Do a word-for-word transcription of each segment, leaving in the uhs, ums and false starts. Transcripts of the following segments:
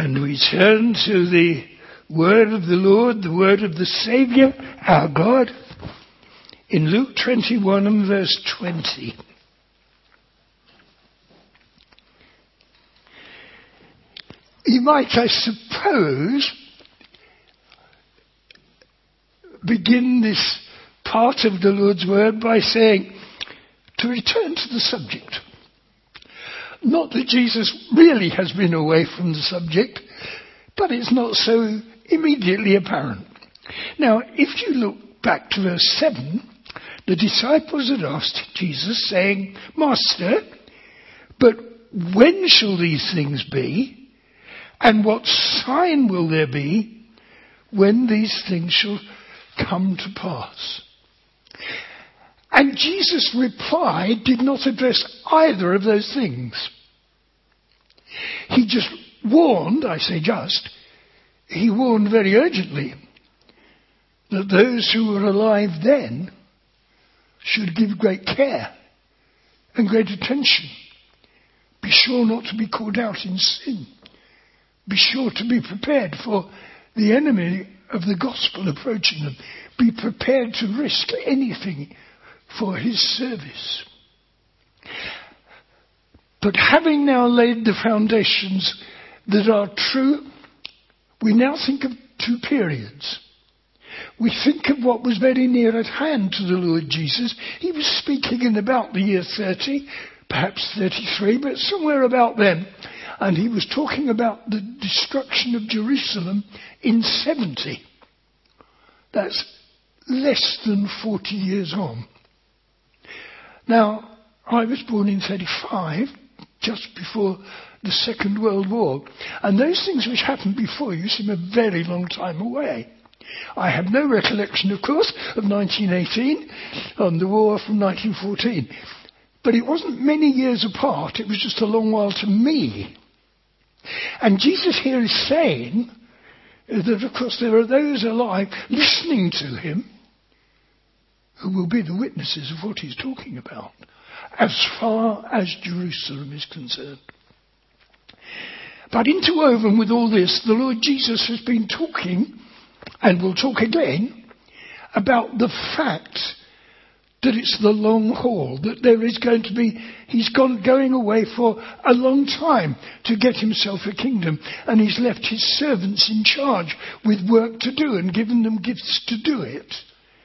And we turn to the word of the Lord, the word of the Saviour, our God, in Luke twenty-one and verse twenty. You might, I suppose, begin this part of the Lord's word by saying, to return to the subject. Not that Jesus really has been away from the subject, but it's not so immediately apparent. Now, if you look back to verse seven, the disciples had asked Jesus, saying, Master, but when shall these things be? And what sign will there be when these things shall come to pass? And Jesus' reply did not address either of those things. He just warned, I say just, he warned very urgently that those who were alive then should give great care and great attention. Be sure not to be caught out in sin. Be sure to be prepared for the enemy of the gospel approaching them. Be prepared to risk anything for his service. But having now laid the foundations that are true, we now think of two periods. We think of what was very near at hand to the Lord Jesus. He was speaking in about the year thirty, perhaps thirty-three, but somewhere about then. And he was talking about the destruction of Jerusalem in seventy. That's less than forty years on. Now, I was born in thirty-five, just before the Second World War. And those things which happened before you seem a very long time away. I have no recollection, of course, of nineteen eighteen, on the war from nineteen fourteen. But it wasn't many years apart, it was just a long while to me. And Jesus here is saying that, of course, there are those alive listening to him who will be the witnesses of what he's talking about, as far as Jerusalem is concerned. But interwoven with all this, the Lord Jesus has been talking, and will talk again, about the fact that it's the long haul, that there is going to be, he's gone going away for a long time to get himself a kingdom, and he's left his servants in charge with work to do and given them gifts to do it.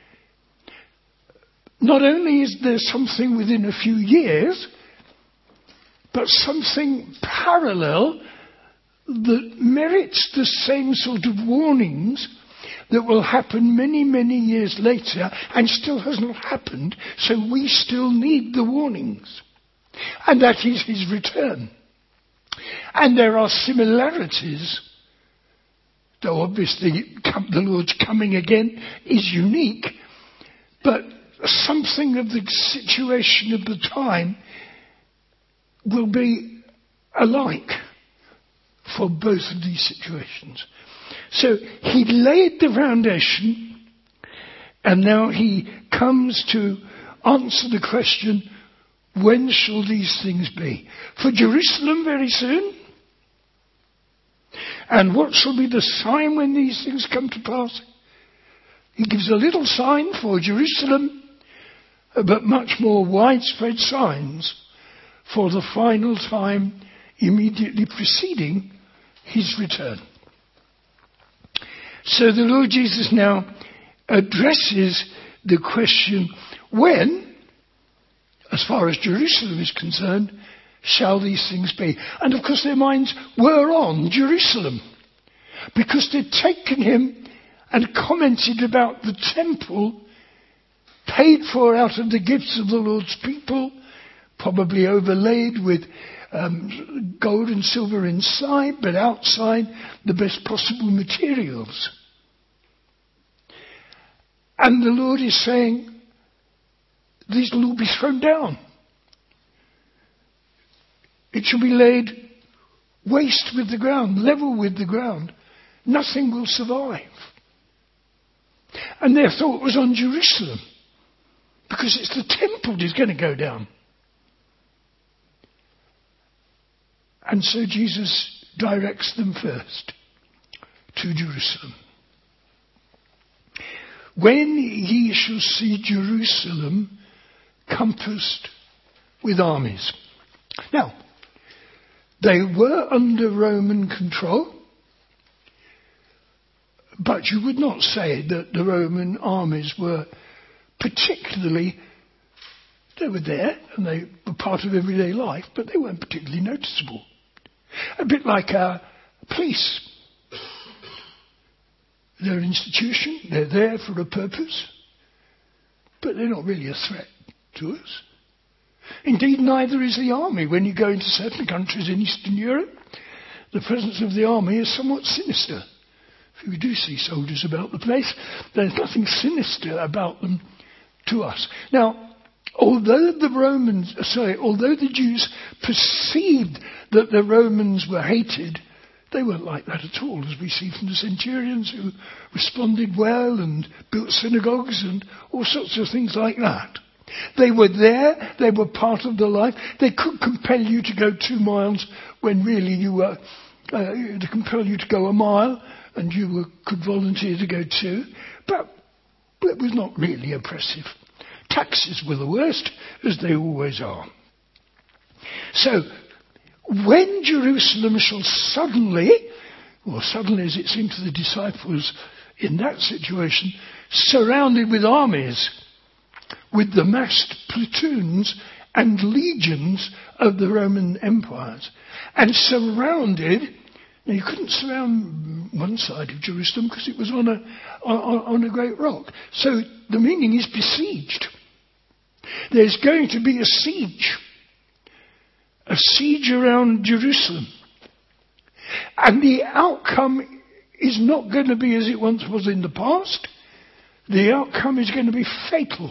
Not only is there something within a few years, but something parallel that merits the same sort of warnings that will happen many, many years later and still hasn't happened, so we still need the warnings. And that is his return. And there are similarities, though obviously the Lord's coming again is unique, but something of the situation of the time will be alike for both of these situations. So he laid the foundation, and now he comes to answer the question, when shall these things be? For Jerusalem very soon. And what shall be the sign when these things come to pass? He gives a little sign for Jerusalem, but much more widespread signs for the final time immediately preceding his return. So the Lord Jesus now addresses the question, when, as far as Jerusalem is concerned, shall these things be? And of course their minds were on Jerusalem, because they'd taken him and commented about the temple paid for out of the gifts of the Lord's people, probably overlaid with um, gold and silver inside, but outside the best possible materials. And the Lord is saying, these will all be thrown down. It shall be laid waste with the ground, level with the ground. Nothing will survive. And their thought was on Jerusalem, because it's the temple that's going to go down. And so Jesus directs them first to Jerusalem. When ye shall see Jerusalem compassed with armies. Now, they were under Roman control, but you would not say that the Roman armies were particularly, they were there and they were part of everyday life, but they weren't particularly noticeable. A bit like our police. They're an institution, they're there for a purpose, but they're not really a threat to us. Indeed, neither is the army. When you go into certain countries in Eastern Europe, the presence of the army is somewhat sinister. If you do see soldiers about the place, there's nothing sinister about them to us. Now, although the Romans, sorry, although the Jews perceived that the Romans were hated, they weren't like that at all, as we see from the centurions who responded well and built synagogues and all sorts of things like that. They were there, they were part of the life. They could compel you to go two miles when really you were, uh, to compel you to go a mile and you were, could volunteer to go two. But, but it was not really oppressive. Taxes were the worst, as they always are. So, when Jerusalem shall suddenly, or suddenly as it seemed to the disciples in that situation, surrounded with armies, with the massed platoons and legions of the Roman empires, and surrounded, now you couldn't surround one side of Jerusalem because it was on a, on, on a great rock. So the meaning is besieged. There's going to be a siege. A siege around Jerusalem. And the outcome is not going to be as it once was in the past. The outcome is going to be fatal.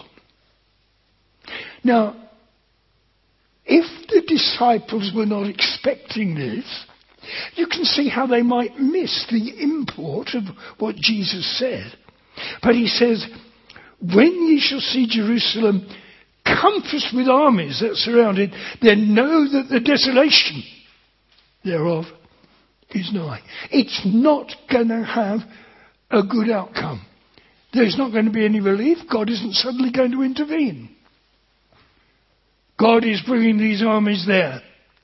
Now, if the disciples were not expecting this, you can see how they might miss the import of what Jesus said. But he says, when ye shall see Jerusalem compassed with armies that surround it, then know that the desolation thereof is nigh. It's not going to have a good outcome. There's not going to be any relief. God isn't suddenly going to intervene. God is bringing these armies there.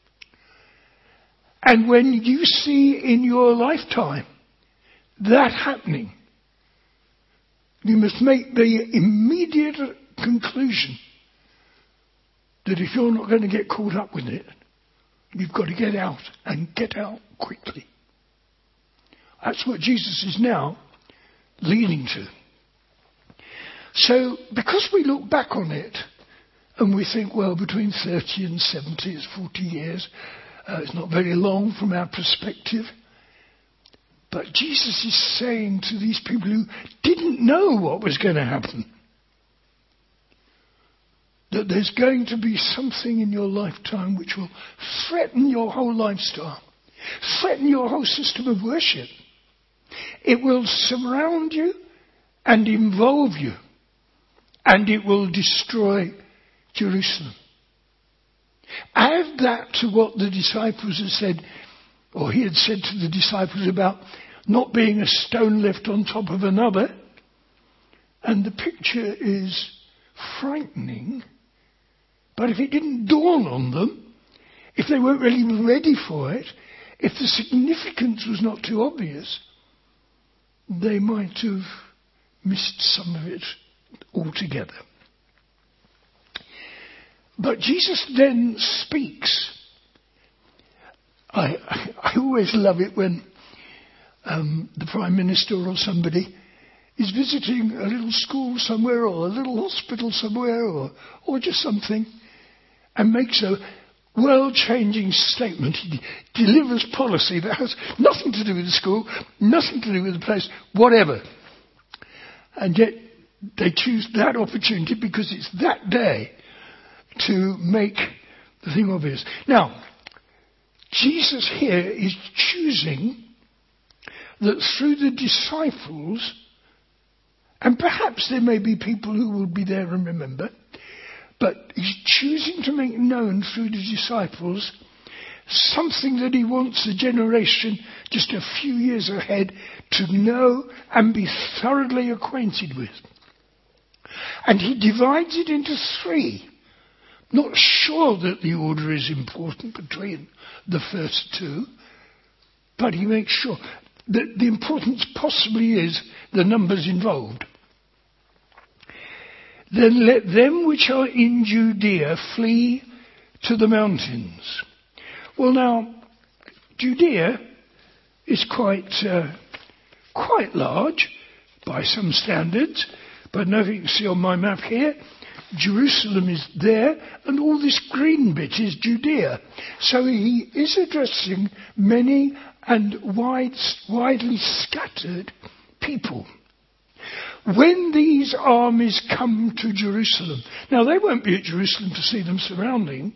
And when you see in your lifetime that happening, you must make the immediate conclusion that if you're not going to get caught up with it, you've got to get out, and get out quickly. That's what Jesus is now leading to. So, because we look back on it, and we think, well, between thirty and seventy is forty years, uh, it's not very long from our perspective. But Jesus is saying to these people who didn't know what was going to happen, that there's going to be something in your lifetime which will threaten your whole lifestyle, threaten your whole system of worship. It will surround you and involve you, and it will destroy Jerusalem. Add that to what the disciples had said, or he had said to the disciples about not being a stone left on top of another, and the picture is frightening. But if it didn't dawn on them, if they weren't really ready for it, if the significance was not too obvious, they might have missed some of it altogether. But Jesus then speaks. I, I always love it when um, the Prime Minister or somebody is visiting a little school somewhere or a little hospital somewhere or, or just something, and makes a world-changing statement. He delivers policy that has nothing to do with the school, nothing to do with the place, whatever. And yet they choose that opportunity because it's that day to make the thing obvious. Now, Jesus here is choosing that through the disciples, and perhaps there may be people who will be there and remember, but he's choosing to make known through the disciples something that he wants the generation just a few years ahead to know and be thoroughly acquainted with. And he divides it into three. Not sure that the order is important between the first two, but he makes sure that the importance possibly is the numbers involved. Then let them which are in Judea flee to the mountains. Well, now, Judea is quite uh, quite large by some standards, but now you can see on my map here, Jerusalem is there, and all this green bit is Judea. So he is addressing many and wide, widely scattered people. When these armies come to Jerusalem, now they won't be at Jerusalem to see them surrounding,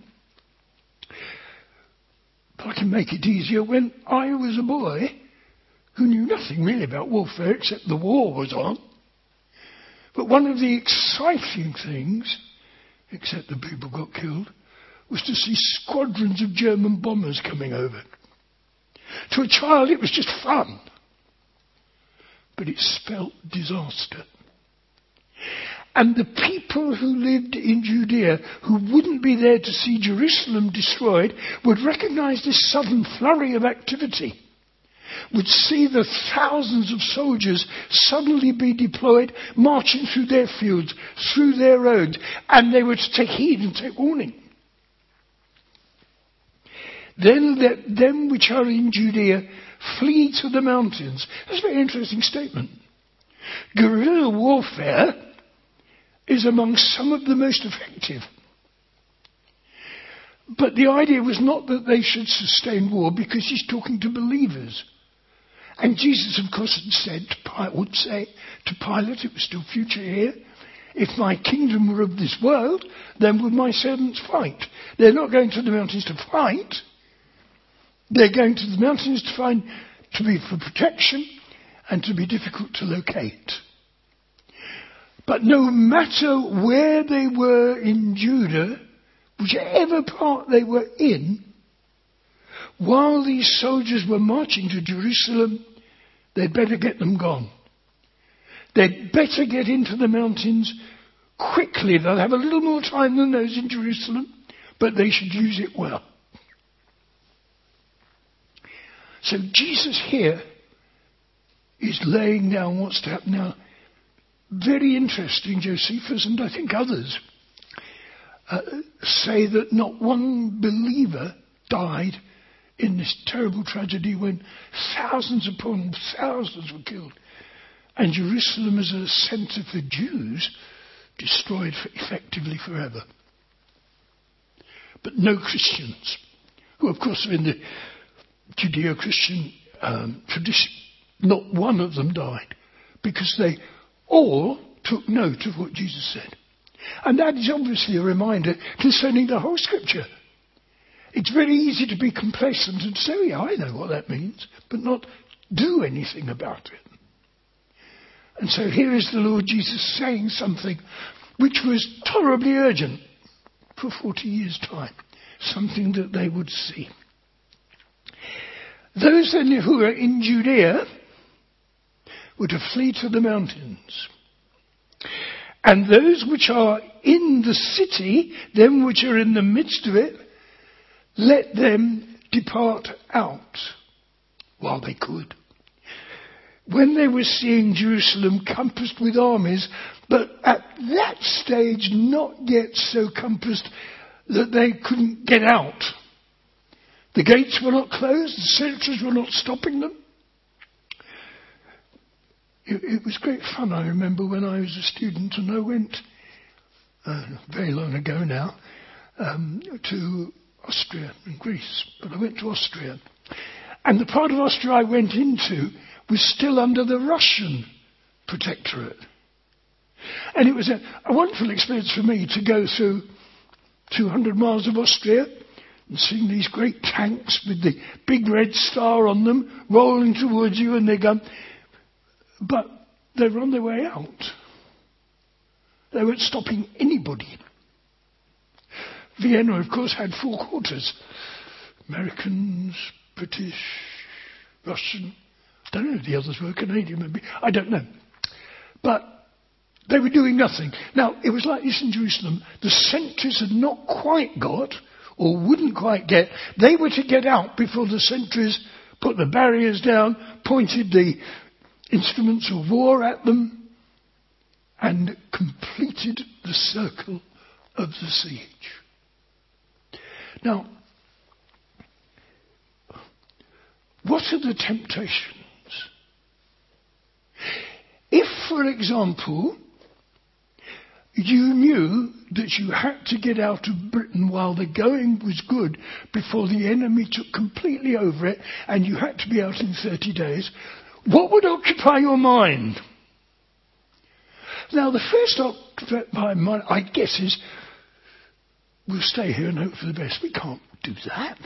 but I can make it easier. When I was a boy who knew nothing really about warfare except the war was on, but one of the exciting things, except the people got killed, was to see squadrons of German bombers coming over. To a child it was just fun, but it spelt disaster. And the people who lived in Judea, who wouldn't be there to see Jerusalem destroyed, would recognize this sudden flurry of activity, would see the thousands of soldiers suddenly be deployed, marching through their fields, through their roads, and they were to take heed and take warning. Then let them which are in Judea flee to the mountains. That's a very interesting statement. Guerrilla warfare is among some of the most effective. But the idea was not that they should sustain war, because he's talking to believers. And Jesus, of course, had said, to, would say to Pilate, it was still future here, if my kingdom were of this world, then would my servants fight. They're not going to the mountains to fight. They're going to the mountains to find, to be for protection and to be difficult to locate. But no matter where they were in Judah, whichever part they were in, while these soldiers were marching to Jerusalem, they'd better get them gone. They'd better get into the mountains quickly. They'll have a little more time than those in Jerusalem, but they should use it well. So Jesus here is laying down what's to happen now. Very interesting, Josephus and I think others uh, say that not one believer died in this terrible tragedy when thousands upon thousands were killed, and Jerusalem as a centre for Jews destroyed effectively forever. But no Christians, who of course are in the Judeo-Christian um, tradition, not one of them died, because they all took note of what Jesus said. And that is obviously a reminder concerning the whole Scripture. It's very easy to be complacent and say, oh, yeah, I know what that means, but not do anything about it. And so here is the Lord Jesus saying something which was terribly urgent for forty years' time, something that they would see. Those then who are in Judea were to flee to the mountains. And those which are in the city, them which are in the midst of it, let them depart out while they could. When they were seeing Jerusalem compassed with armies, but at that stage not yet so compassed that they couldn't get out. The gates were not closed, the sentries were not stopping them. It, it was great fun, I remember, when I was a student, and I went, uh, very long ago now, um, to Austria and Greece. But I went to Austria. And the part of Austria I went into was still under the Russian protectorate. And it was a, a wonderful experience for me to go through two hundred miles of Austria and seeing these great tanks with the big red star on them rolling towards you, and they go, but they were on their way out. They weren't stopping anybody. Vienna, of course, had four quarters. Americans, British, Russian, I don't know if the others were, Canadian maybe, I don't know. But they were doing nothing. Now, it was like this in Jerusalem. The sentries had not quite got, or wouldn't quite get, they were to get out before the sentries put the barriers down, pointed the instruments of war at them, and completed the circle of the siege. Now, what are the temptations? If, for example, you knew that you had to get out of Britain while the going was good before the enemy took completely over it, and you had to be out in thirty days, what would occupy your mind? Now, the first occupy mind, I guess, is we'll stay here and hope for the best. We can't do that.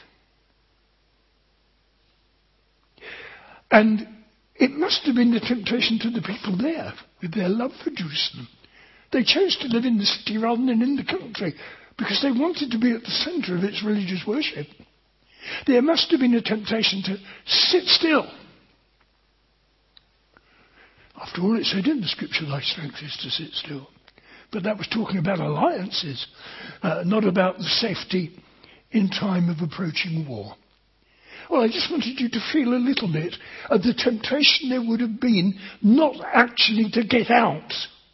And it must have been the temptation to the people there with their love for Jerusalem. They chose to live in the city rather than in the country because they wanted to be at the centre of its religious worship. There must have been a temptation to sit still. After all, it said in the scripture, thy strength is to sit still. But that was talking about alliances, uh, not about the safety in time of approaching war. Well, I just wanted you to feel a little bit of the temptation there would have been not actually to get out.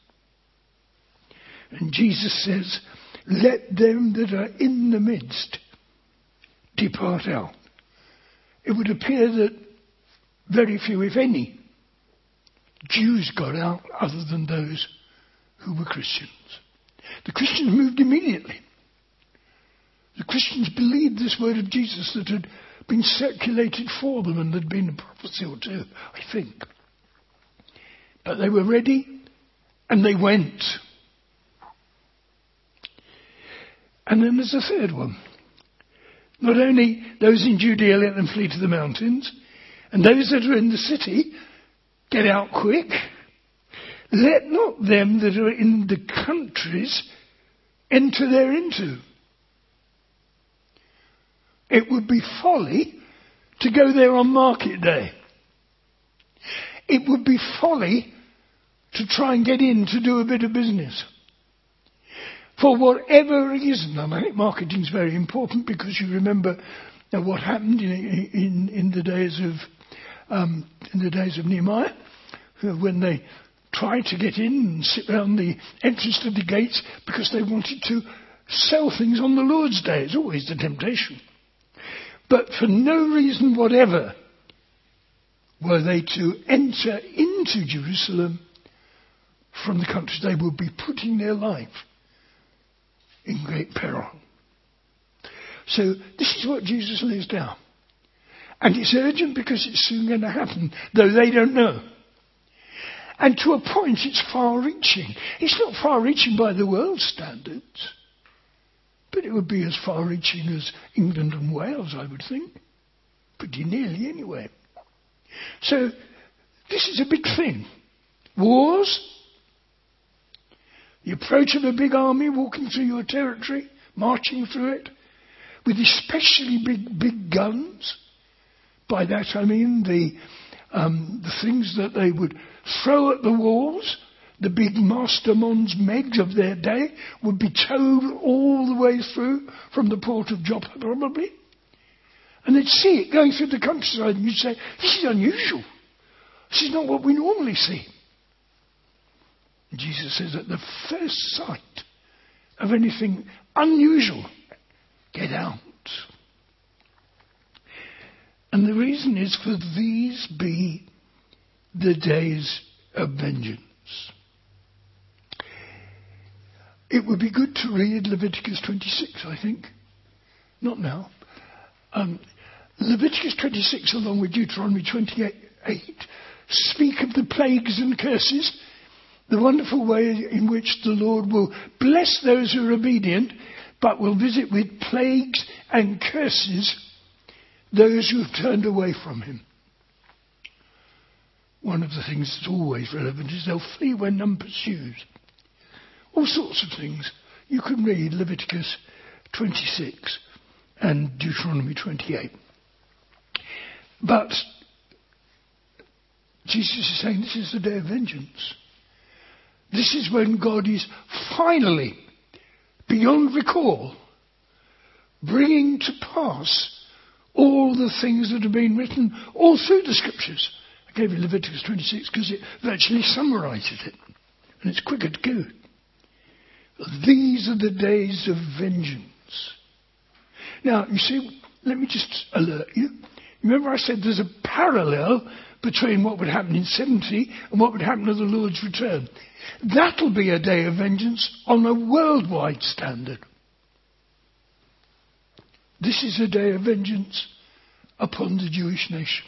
And Jesus says, let them that are in the midst depart out. It would appear that very few, if any, Jews got out other than those who were Christians. The Christians moved immediately. The Christians believed this word of Jesus that had been circulated for them, and there'd been a prophecy or two, I think. But they were ready, and they went. And then there's a third one. Not only those in Judea, let them flee to the mountains, and those that are in the city, get out quick. Let not them that are in the countries enter thereinto. It would be folly to go there on market day. It would be folly to try and get in to do a bit of business. For whatever reason, and I think marketing is very important because you remember uh, what happened in, in, in the days of um, in the days of Nehemiah, uh, when they tried to get in and sit around the entrance to the gates because they wanted to sell things on the Lord's Day. It's always the temptation. But for no reason whatever were they to enter into Jerusalem from the country. They would be putting their life in great peril. So this is what Jesus lays down. And it's urgent because it's soon going to happen, though they don't know. And to a point it's far-reaching. It's not far-reaching by the world's standards, but it would be as far-reaching as England and Wales, I would think. Pretty nearly anyway. So this is a big thing. Wars, the approach of a big army walking through your territory, marching through it, with especially big, big guns. By that I mean the, um, the things that they would throw at the walls. The big mastermonds, megs of their day, would be towed all the way through from the port of Joppa, probably. And they'd see it going through the countryside, and you'd say, this is unusual. This is not what we normally see. And Jesus says, at the first sight of anything unusual, get out. And the reason is, for these be the days of vengeance. It would be good to read Leviticus twenty-six, I think. Not now. Um, Leviticus twenty-six, along with Deuteronomy twenty-eight, speak of the plagues and curses, the wonderful way in which the Lord will bless those who are obedient, but will visit with plagues and curses those who have turned away from him. One of the things that's always relevant is they'll flee when none pursues. All sorts of things. You can read Leviticus twenty-six. and Deuteronomy twenty-eight. But Jesus is saying this is the day of vengeance. This is when God is finally, beyond recall, bringing to pass all the things that have been written all through the Scriptures. I gave you Leviticus twenty-six because it virtually summarises it. And it's quicker to go. These are the days of vengeance. Now, you see, let me just alert you. Remember I said there's a parallel between what would happen in seventy and what would happen at the Lord's return. That'll be a day of vengeance on a worldwide standard. This is a day of vengeance upon the Jewish nation.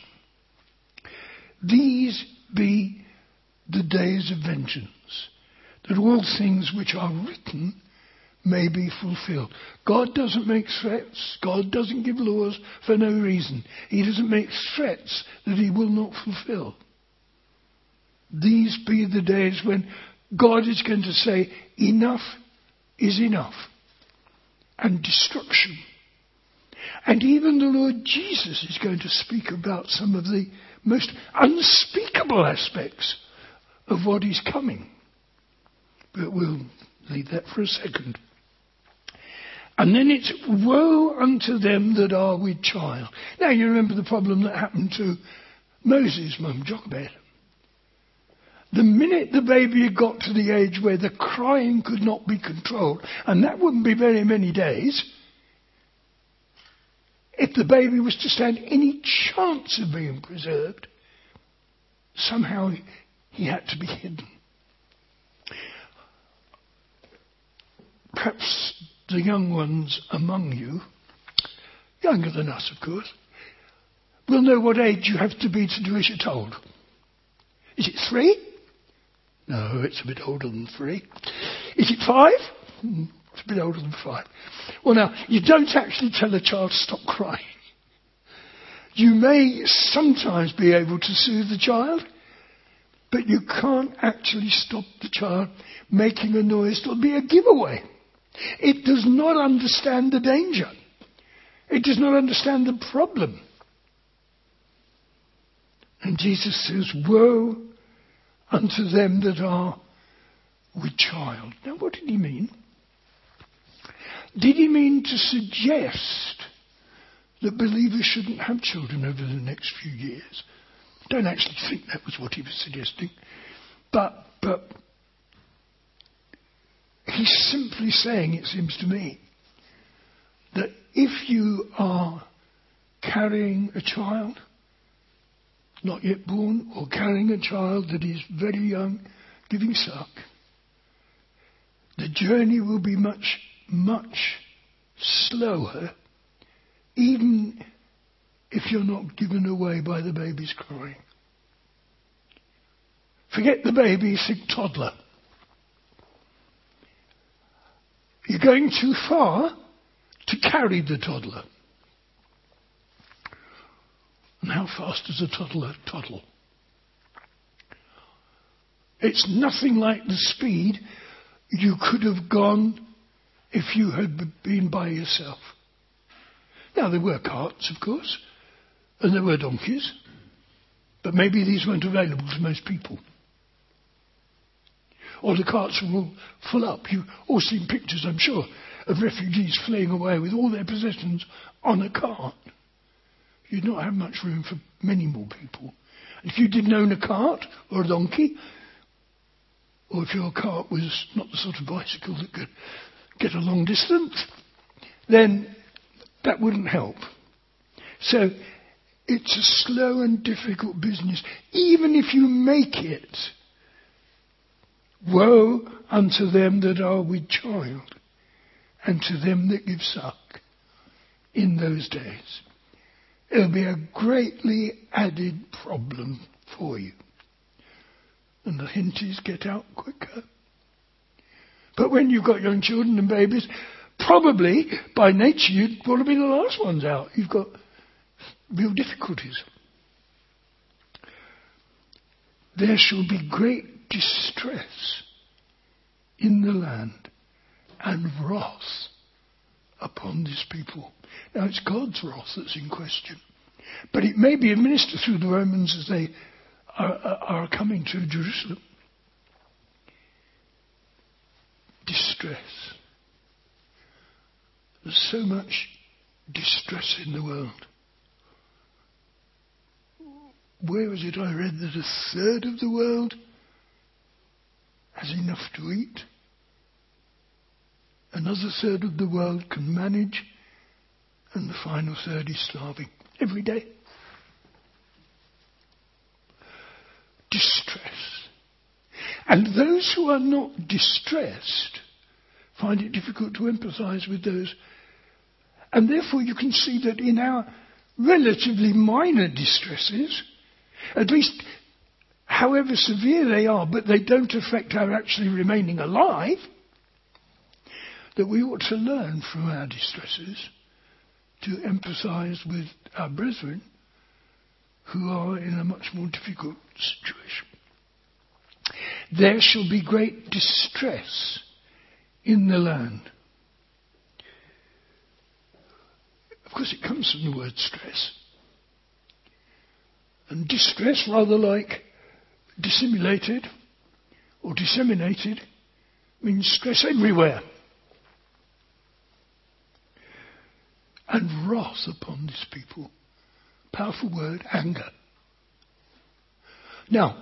These be the days of vengeance, that all things which are written may be fulfilled. God doesn't make threats. God doesn't give laws for no reason. He doesn't make threats that he will not fulfill. These be the days when God is going to say, enough is enough. And destruction. And even the Lord Jesus is going to speak about some of the most unspeakable aspects of what is coming. But we'll leave that for a second. And then it's woe unto them that are with child. Now you remember the problem that happened to Moses' mum, Jochebed. The minute the baby had got to the age where the crying could not be controlled, and that wouldn't be very many days, if the baby was to stand any chance of being preserved, somehow he, he had to be hidden. Perhaps the young ones among you, younger than us of course, will know what age you have to be to do as you're told. Is it three? No, it's a bit older than three. Is it five? It's a bit older than five. Well now, you don't actually tell a child to stop crying. You may sometimes be able to soothe the child, but you can't actually stop the child making a noise that'll be a giveaway. It does not understand the danger. It does not understand the problem. And Jesus says, woe unto them that are with child. Now what did he mean? Did he mean to suggest that believers shouldn't have children over the next few years? I don't actually think that was what he was suggesting. But, but he's simply saying, it seems to me, that if you are carrying a child, not yet born, or carrying a child that is very young, giving suck, the journey will be much, much slower, even if you're not given away by the baby's crying. Forget the baby, think toddler. You're going too far to carry the toddler. And how fast does a toddler toddle? It's nothing like the speed you could have gone if you had been by yourself. Now there were carts, of course, and there were donkeys, but maybe these weren't available to most people. Or the carts were all full up. You've all seen pictures, I'm sure, of refugees fleeing away with all their possessions on a cart. You'd not have much room for many more people. If you didn't own a cart or a donkey, or if your cart was not the sort of bicycle that could get a long distance, then that wouldn't help. So it's a slow and difficult business, even if you make it. Woe unto them that are with child, and to them that give suck in those days. It'll be a greatly added problem for you. And the hint is get out quicker. But when you've got young children and babies, probably by nature you'd want to be the last ones out. You've got real difficulties. There shall be great distress in the land and wrath upon this people. Now it's God's wrath that's in question. But it may be administered through the Romans as they are, are coming to Jerusalem. Distress. There's so much distress in the world. Where was it I read that a third of the world has enough to eat? Another third of the world can manage, and the final third is starving every day. Distress. And those who are not distressed find it difficult to empathise with those. And therefore you can see that in our relatively minor distresses, at least however severe they are, but they don't affect our actually remaining alive, that we ought to learn from our distresses to empathise with our brethren who are in a much more difficult situation. There shall be great distress in the land. Of course, it comes from the word stress. And distress, rather like dissimulated or disseminated, means stress everywhere. And wrath upon this people. Powerful word, anger. Now,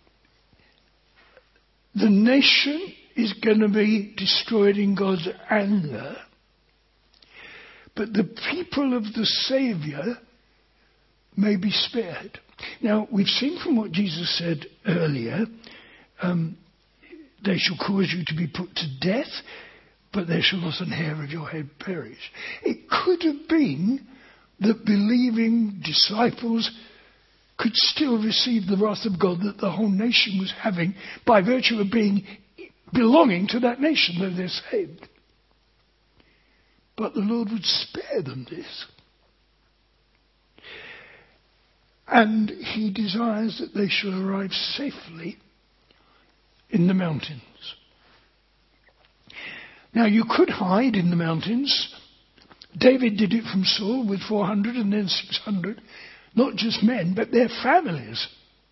the nation is going to be destroyed in God's anger, but the people of the Saviour may be spared. Now, we've seen from what Jesus said earlier, um, they shall cause you to be put to death, but there shall not an hair of your head perish. It could have been that believing disciples could still receive the wrath of God that the whole nation was having by virtue of being belonging to that nation, though they're saved. But the Lord would spare them this. And he desires that they shall arrive safely in the mountains. Now you could hide in the mountains. David did it from Saul with four hundred and then six hundred. Not just men, but their families.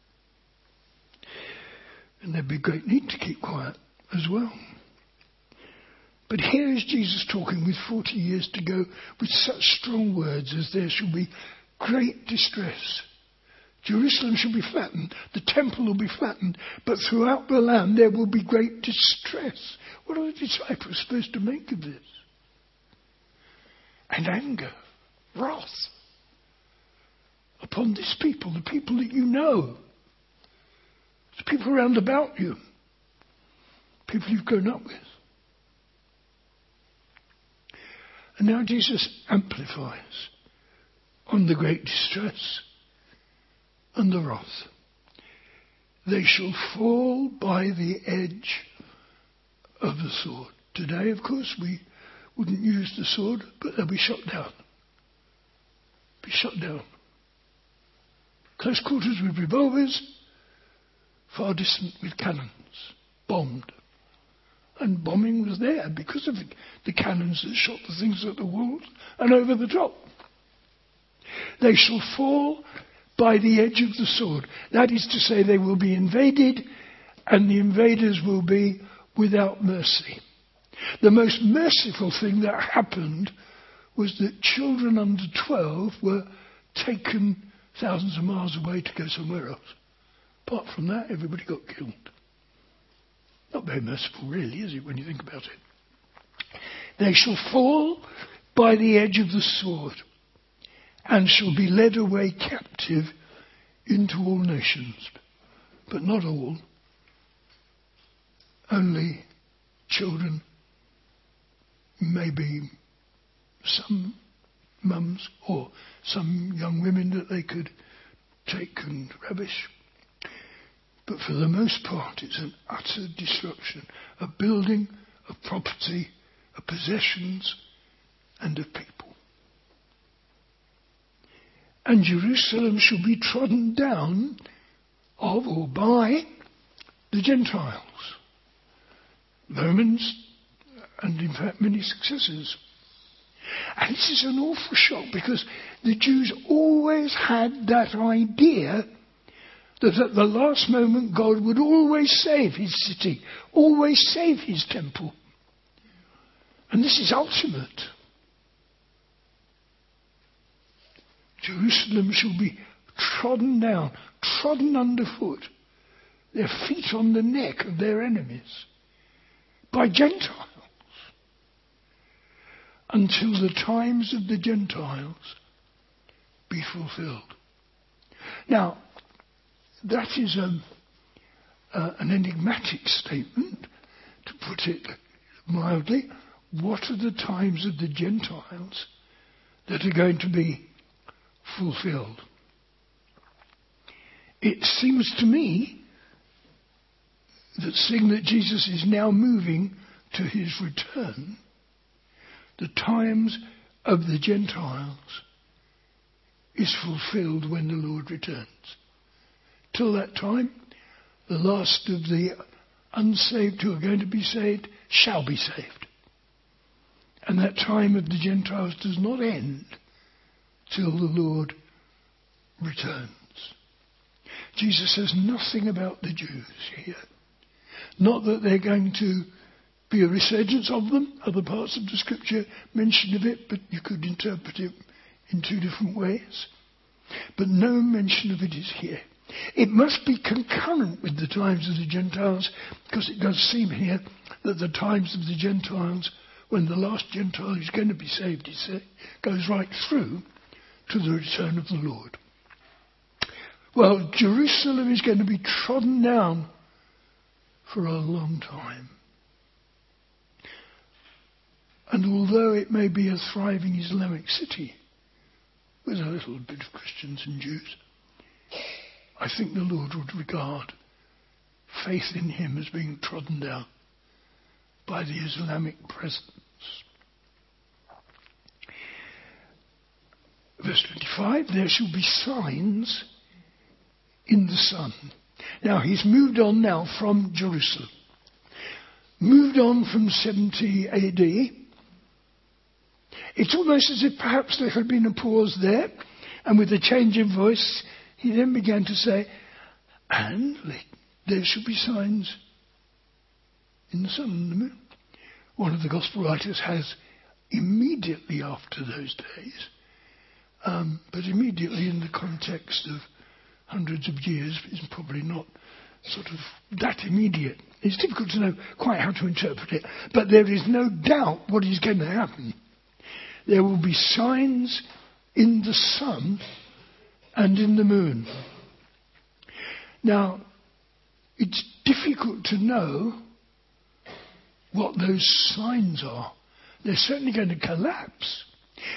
And there'd be great need to keep quiet as well. But here is Jesus talking with forty years to go with such strong words as there shall be great distress. Jerusalem shall be flattened, the temple will be flattened, but throughout the land there will be great distress. What are the disciples supposed to make of this? And anger, wrath upon this people, the people that you know, the people around about you, people you've grown up with. And now Jesus amplifies on the great distress and the wrath. They shall fall by the edge of the sword. Today, of course, we wouldn't use the sword, but they'll be shot down. Be shot down. Close quarters with revolvers, far distant with cannons. Bombed. And bombing was there because of the cannons that shot the things at the walls and over the top. They shall fall by the edge of the sword. That is to say, they will be invaded, and the invaders will be without mercy. The most merciful thing that happened was that children under twelve were taken thousands of miles away to go somewhere else. Apart from that, everybody got killed. Not very merciful, really, is it, when you think about it? They shall fall by the edge of the sword, and shall be led away captive into all nations. But not all. Only children, maybe some mums or some young women that they could take and ravish. But for the most part, it's an utter destruction of building, of property, of possessions, and of people. And Jerusalem shall be trodden down of or by the Gentiles, Romans, and in fact many successors. And this is an awful shock, because the Jews always had that idea that at the last moment God would always save his city, always save his temple. And this is ultimate. Jerusalem shall be trodden down, trodden underfoot, their feet on the neck of their enemies, by Gentiles, until the times of the Gentiles be fulfilled. Now, that is a, uh, an enigmatic statement, to put it mildly. What are the times of the Gentiles that are going to be fulfilled? It seems to me that, seeing that Jesus is now moving to his return, the times of the Gentiles is fulfilled when the Lord returns. Till that time, the last of the unsaved who are going to be saved shall be saved. And that time of the Gentiles does not end till the Lord returns. Jesus says nothing about the Jews here. Not that they're going to be a resurgence of them. Other parts of the scripture mention of it, but you could interpret it in two different ways. But no mention of it is here. It must be concurrent with the times of the Gentiles, because it does seem here that the times of the Gentiles, when the last Gentile is going to be saved, it goes right through to the return of the Lord. Well, Jerusalem is going to be trodden down for a long time. And although it may be a thriving Islamic city with a little bit of Christians and Jews, I think the Lord would regard faith in him as being trodden down by the Islamic presence. Verse twenty-five, there shall be signs in the sun. Now he's moved on now from Jerusalem. Moved on from seventy A D. It's almost as if perhaps there had been a pause there, and with a change in voice, he then began to say, and there shall be signs in the sun and the moon. One of the gospel writers has immediately after those days, um, but immediately in the context of hundreds of years is probably not sort of that immediate. It's difficult to know quite how to interpret it, but there is no doubt what is going to happen. There will be signs in the sun and in the moon. Now, it's difficult to know what those signs are. They're certainly going to collapse.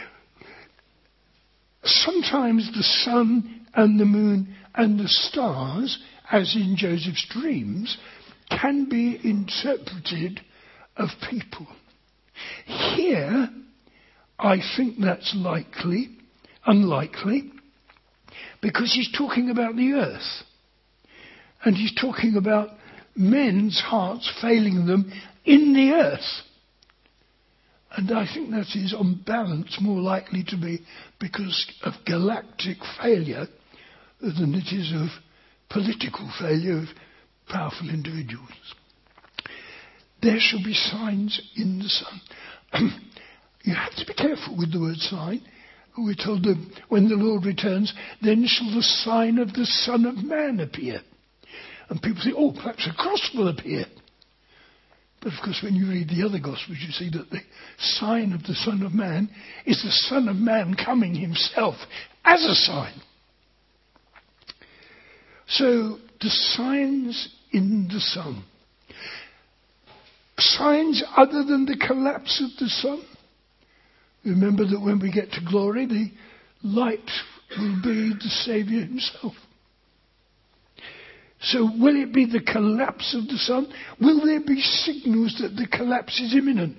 Sometimes the sun and the moon and the stars, as in Joseph's dreams, can be interpreted of people. Here, I think that's likely, unlikely, because he's talking about the earth. And he's talking about men's hearts failing them in the earth. And I think that is, on balance, more likely to be because of galactic failure than it is of political failure of powerful individuals. There shall be signs in the sun. You have to be careful with the word sign. We're told that when the Lord returns, then shall the sign of the Son of Man appear. And people say, oh, perhaps a cross will appear. But of course, when you read the other Gospels, you see that the sign of the Son of Man is the Son of Man coming himself as a sign. So, the signs in the sun. Signs other than the collapse of the sun. Remember that when we get to glory, the light will be the Saviour himself. So will it be the collapse of the sun? Will there be signals that the collapse is imminent?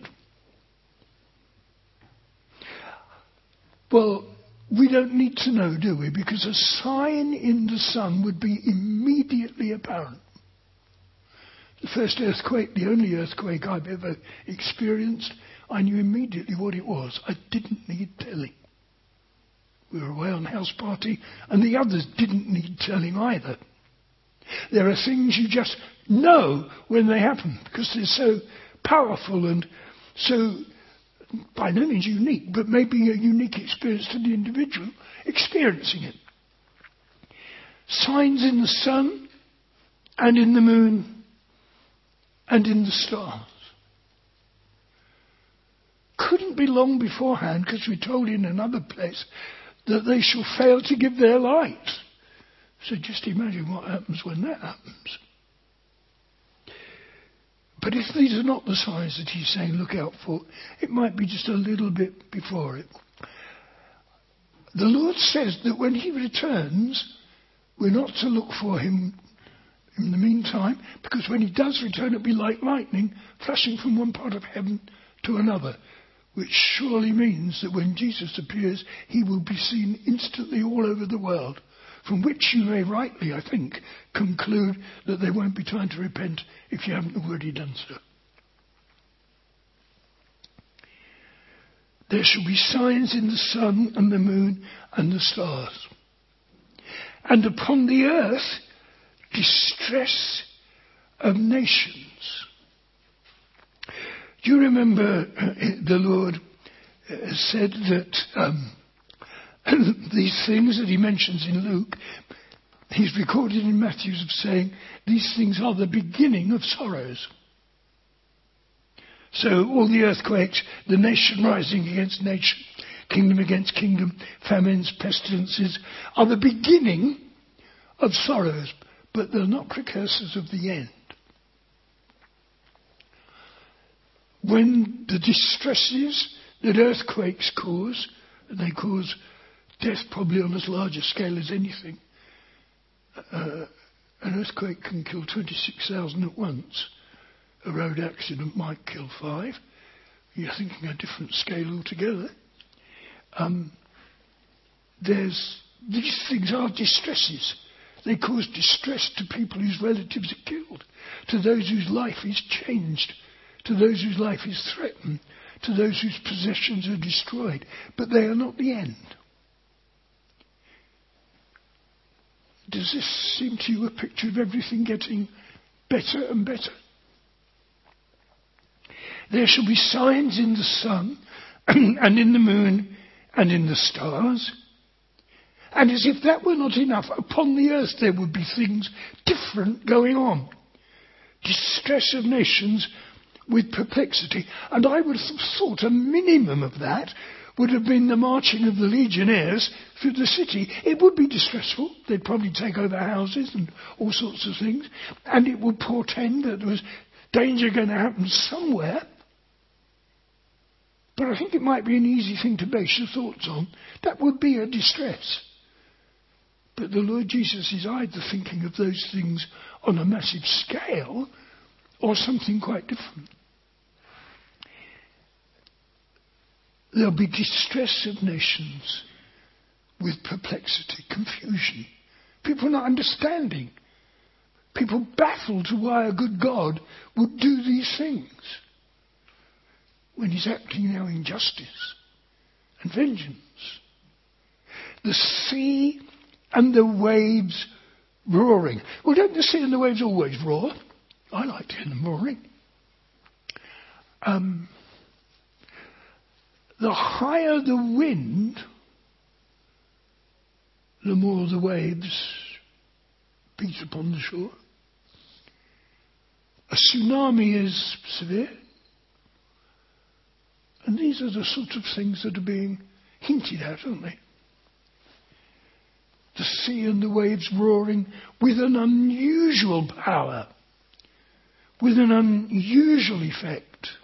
Well, we don't need to know, do we? Because a sign in the sun would be immediately apparent. The first earthquake, the only earthquake I've ever experienced, I knew immediately what it was. I didn't need telling. We were away on house party, and the others didn't need telling either. There are things you just know when they happen, because they're so powerful and so, by no means unique, but maybe a unique experience to the individual experiencing it. Signs in the sun and in the moon and in the stars. Couldn't be long beforehand, because we're told in another place that they shall fail to give their light. So just imagine what happens when that happens. But if these are not the signs that he's saying look out for, it might be just a little bit before it. The Lord says that when he returns, we're not to look for him in the meantime, because when he does return, it'll be like lightning flashing from one part of heaven to another, which surely means that when Jesus appears, he will be seen instantly all over the world, from which you may rightly, I think, conclude that there won't be time to repent if you haven't already done so. There shall be signs in the sun and the moon and the stars. And upon the earth, distress of nations. Do you remember uh, the Lord uh, said that um, these things that he mentions in Luke, he's recorded in Matthew of saying, these things are the beginning of sorrows. So all the earthquakes, the nation rising against nation, kingdom against kingdom, famines, pestilences, are the beginning of sorrows, but they're not precursors of the end. When the distresses that earthquakes cause, and they cause death probably on as large a scale as anything, uh, an earthquake can kill twenty-six thousand at once. A road accident might kill five. You're thinking a different scale altogether. Um, there's these things are distresses. They cause distress to people whose relatives are killed, to those whose life is changed, to those whose life is threatened, to those whose possessions are destroyed. But they are not the end. Does this seem to you a picture of everything getting better and better? There shall be signs in the sun and in the moon and in the stars. And as if that were not enough, upon the earth there would be things different going on. Distress of nations with perplexity. And I would have thought a minimum of that would have been the marching of the legionnaires through the city. It would be distressful. They'd probably take over houses and all sorts of things. And it would portend that there was danger going to happen somewhere. But I think it might be an easy thing to base your thoughts on. That would be a distress. But the Lord Jesus is either thinking of those things on a massive scale or something quite different. There'll be distress of nations with perplexity, confusion. People not understanding. People baffled to why a good God would do these things when he's acting now in justice and vengeance. The sea and the waves roaring. Well, don't the sea and the waves always roar? I like to hear them roaring. Um, the higher the wind, the more the waves beat upon the shore. A tsunami is severe. And these are the sort of things that are being hinted at, aren't they? The sea and the waves roaring with an unusual power, with an unusual effect.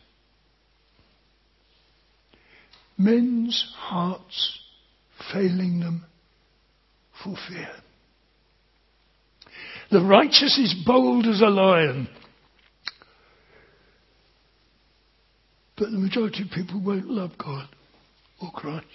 Men's hearts failing them for fear. The righteous is bold as a lion. But the majority of people won't love God or Christ.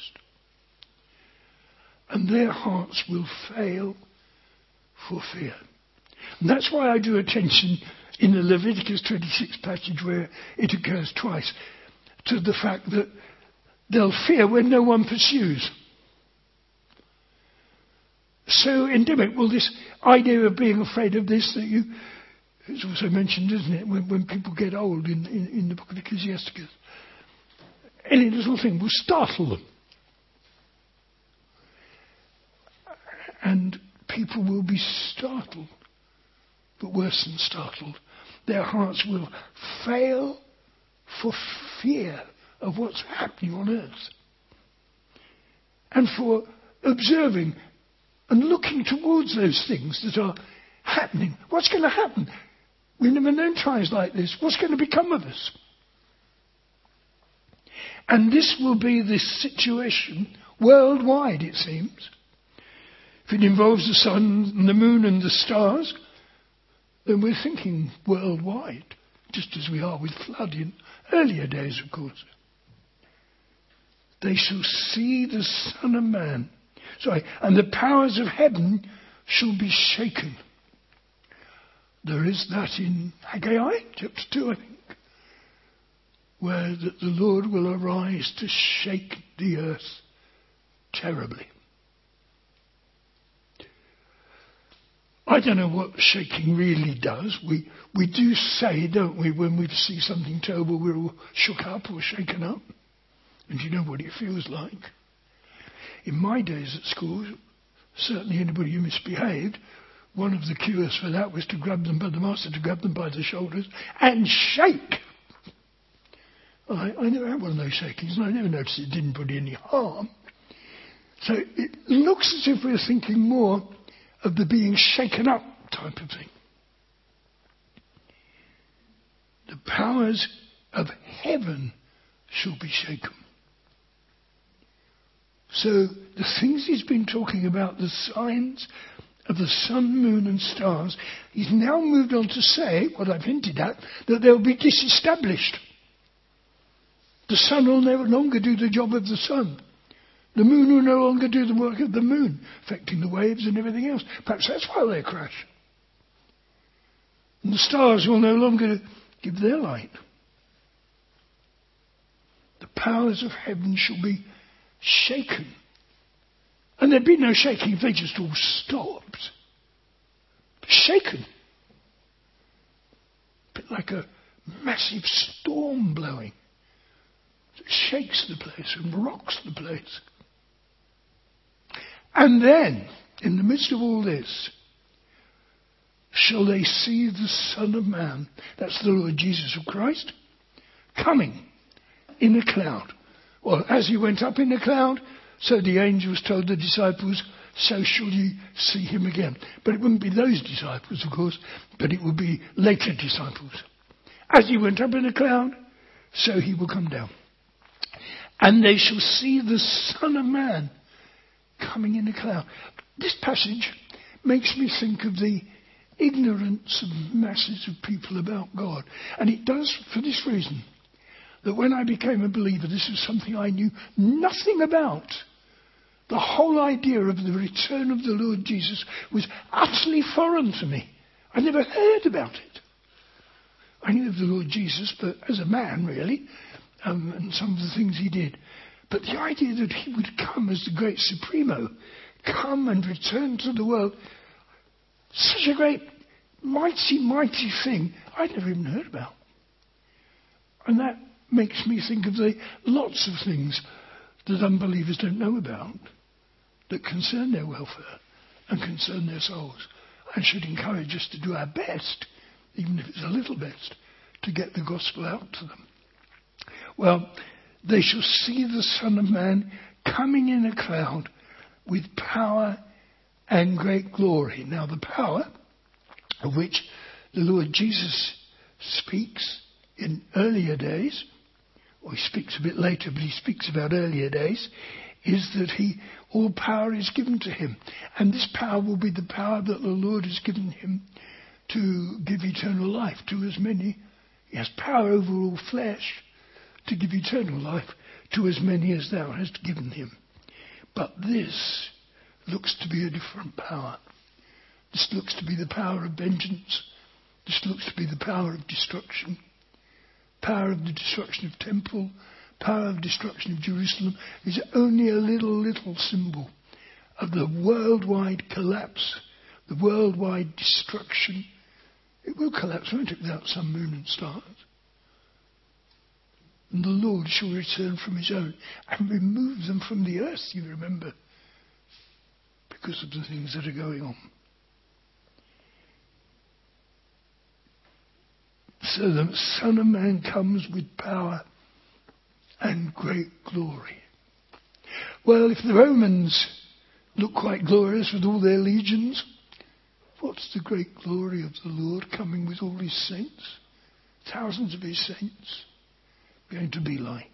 And their hearts will fail for fear. And that's why I drew attention in the Leviticus twenty-six passage where it occurs twice. to the fact that they'll fear when no one pursues. So endemic. Well, this idea of being afraid of this, that you, it's also mentioned, isn't it, when, when people get old in, in, in the book of Ecclesiasticus. Any little thing will startle them. And people will be startled, but worse than startled. Their hearts will fail for fear of what's happening on earth. And for observing and looking towards those things that are happening. What's going to happen? We've never known times like this. What's going to become of us? And this will be the situation worldwide, it seems. If it involves the sun and the moon and the stars, then we're thinking worldwide, just as we are with flood in earlier days, of course. They shall see the Son of Man. Sorry, and the powers of heaven shall be shaken. There is that in Haggai chapter two, I think, where that the Lord will arise to shake the earth terribly. I don't know what shaking really does. We we do say, don't we, when we see something terrible, we're all shook up or shaken up. And you know what it feels like. In my days at school, certainly anybody who misbehaved, one of the cures for that was to grab them by the master, to grab them by the shoulders and shake. I, I never had one of those shakings, and I never noticed it didn't put any harm. So it looks as if we're thinking more of the being shaken up type of thing. The powers of heaven shall be shaken. So the things he's been talking about, the signs of the sun, moon and stars, he's now moved on to say, what I've hinted at, that they'll be disestablished. The sun will no longer do the job of the sun. The moon will no longer do the work of the moon, affecting the waves and everything else. Perhaps that's why they crash. And the stars will no longer give their light. The powers of heaven shall be shaken. And there'd be no shaking if they just all stopped. Shaken. A bit like a massive storm blowing. It shakes the place and rocks the place. And then, in the midst of all this, shall they see the Son of Man, that's the Lord Jesus of Christ, coming in a cloud. Well, as he went up in the cloud, so the angels told the disciples, so shall ye see him again. But it wouldn't be those disciples, of course, but it would be later disciples. As he went up in the cloud, so he will come down. And they shall see the Son of Man coming in a cloud. This passage makes me think of the ignorance of masses of people about God. And it does for this reason, that when I became a believer, this was something I knew nothing about. The whole idea of the return of the Lord Jesus was utterly foreign to me. I never heard about it. I knew of the Lord Jesus, but as a man, really, um, and some of the things he did. But the idea that he would come as the great Supremo, come and return to the world, such a great, mighty, mighty thing, I'd never even heard about. And that makes me think of the lots of things that unbelievers don't know about, that concern their welfare and concern their souls, and should encourage us to do our best, even if it's a little best, to get the gospel out to them. Well, they shall see the Son of Man coming in a cloud with power and great glory. Now, the power of which the Lord Jesus speaks in earlier days, or he speaks a bit later, but he speaks about earlier days, is that he, all power is given to him. And this power will be the power that the Lord has given him to give eternal life to as many. He has power over all flesh to give eternal life to as many as thou hast given him. But this looks to be a different power. This looks to be the power of vengeance. This looks to be the power of destruction. power of the destruction of temple, power of destruction of Jerusalem, is only a little, little symbol of the worldwide collapse, the worldwide destruction. It will collapse, won't it, without sun, moon and stars? And the Lord shall return from his own and remove them from the earth, you remember, because of the things that are going on. So the Son of Man comes with power and great glory. Well, if the Romans look quite glorious with all their legions, what's the great glory of the Lord coming with all his saints? Thousands of his saints going to be like.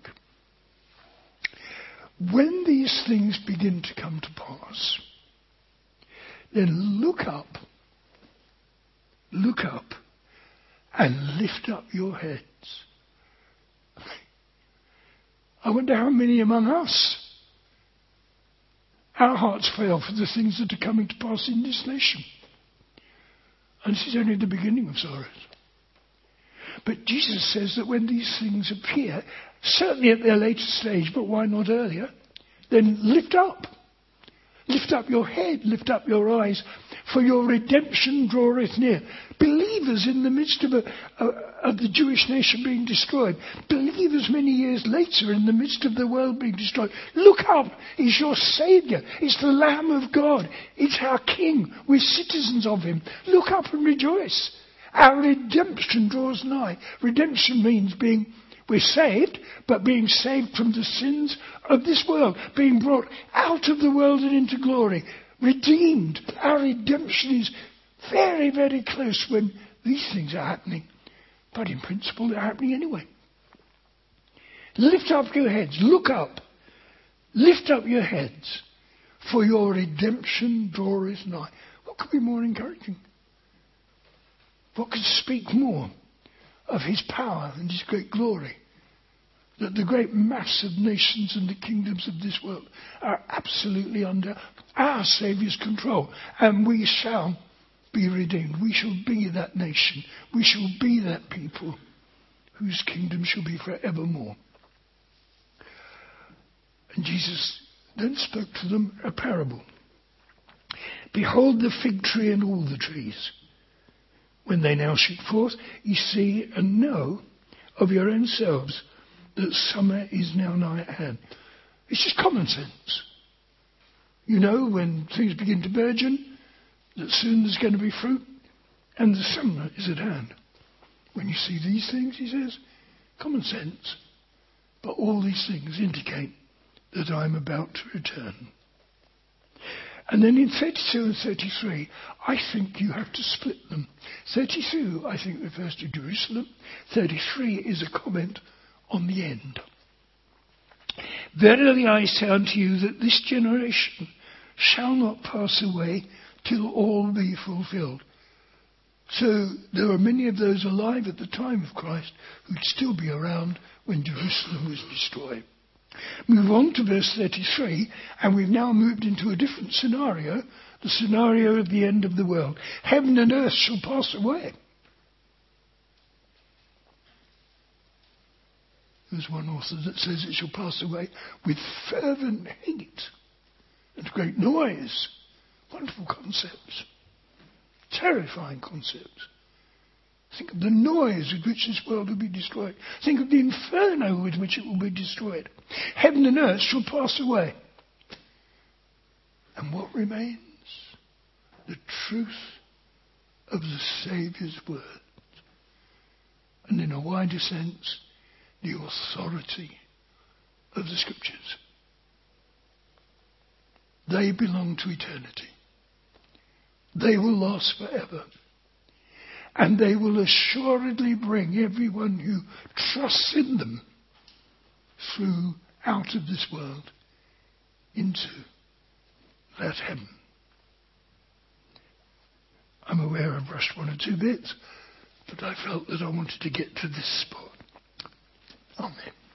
When these things begin to come to pass, then look up, look up, and lift up your heads. I wonder how many among us, our hearts fail for the things that are coming to pass in this nation. And this is only the beginning of sorrows. But Jesus says that when these things appear, certainly at their later stage, but why not earlier, then lift up. Lift up your head, lift up your eyes, for your redemption draweth near. Believers in the midst of, a, a, of the Jewish nation being destroyed, believers many years later in the midst of the world being destroyed, look up, he's your Saviour, it's the Lamb of God, it's our King, we're citizens of him. Look up and rejoice. Our redemption draws nigh. Redemption means being, we're saved, but being saved from the sins of this world, being brought out of the world and into glory. Redeemed. Our redemption is very, very close when these things are happening. But in principle, they're happening anyway. Lift up your heads. Look up. Lift up your heads, for your redemption draweth nigh. What could be more encouraging? What could speak more of his power and his great glory? That the great mass of nations and the kingdoms of this world are absolutely under our Saviour's control. And we shall be redeemed. We shall be that nation. We shall be that people whose kingdom shall be forevermore. And Jesus then spoke to them a parable. Behold the fig tree and all the trees. When they now shoot forth, ye see and know of your own selves that summer is now nigh at hand. It's just common sense. You know, when things begin to burgeon, that soon there's going to be fruit, and the summer is at hand. When you see these things, he says, common sense. But all these things indicate that I'm about to return. And then in thirty-two and thirty-three, I think you have to split them. thirty-two, I think, refers to Jerusalem. thirty-three is a comment on the end. Verily I say unto you that this generation shall not pass away till all be fulfilled. So there are many of those alive at the time of Christ who'd still be around when Jerusalem was destroyed. Move on to verse thirty-three, and we've now moved into a different scenario, the scenario of the end of the world. Heaven and earth shall pass away. There's one author that says it shall pass away with fervent heat and great noise. Wonderful concepts. Terrifying concepts. Think of the noise with which this world will be destroyed. Think of the inferno with which it will be destroyed. Heaven and earth shall pass away. And what remains? The truth of the Saviour's word. And in a wider sense, the authority of the Scriptures. They belong to eternity. They will last forever. And they will assuredly bring everyone who trusts in them through out of this world into that heaven. I'm aware I've rushed one or two bits, but I felt that I wanted to get to this spot. Amen.